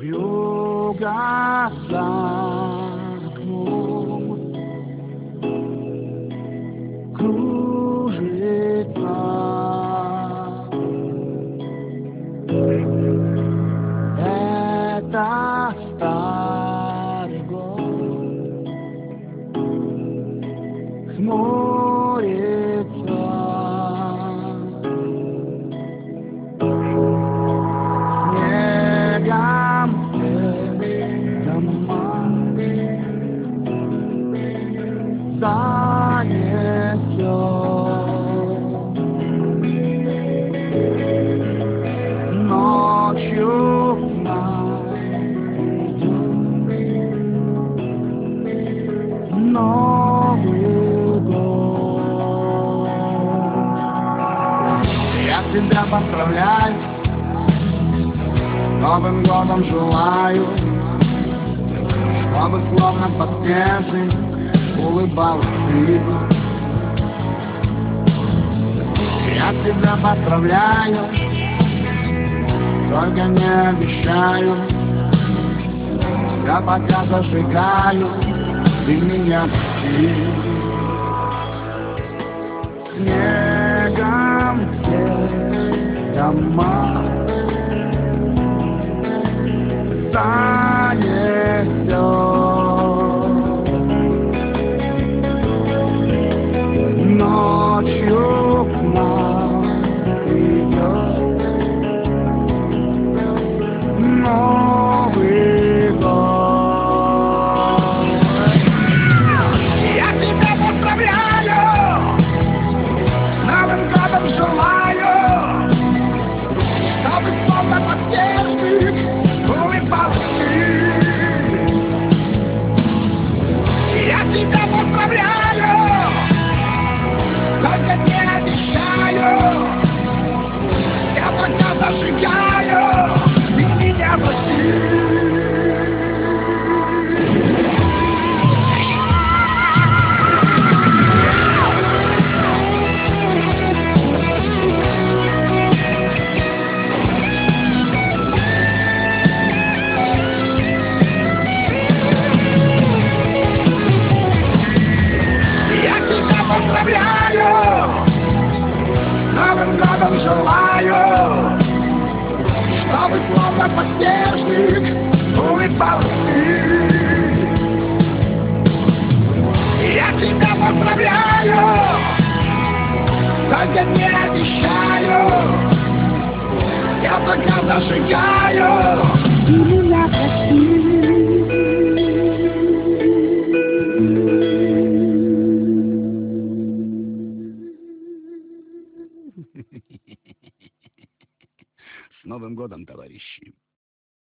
Вьюга за окном кружится. Это старый год хмурится. Снегом все дома занесет. Ночью к нам придет Новый год. Я тебя поздравляю, с Новым годом желаю, чтобы словно подснежник улыбалась ты. Я тебя поздравляю, только не обещаю, я пока зажигаю, ты меня прости. Снегом все дома занесет. Ночью к нам придет Новый год. Я тебя поздравляю, с Новым годом желаю, чтобы словно подснежник улыбалась ты. Я тебя поздравляю, только не обещаю, я пока зажигаю, ты меня прости. Я тебя поздравляю, с Новым годом желаю, чтобы словно подснежник улыбалась ты. Я тебя поздравляю, только не обещаю, я пока зажигаю, ты меня прости. С Новым годом, товарищи!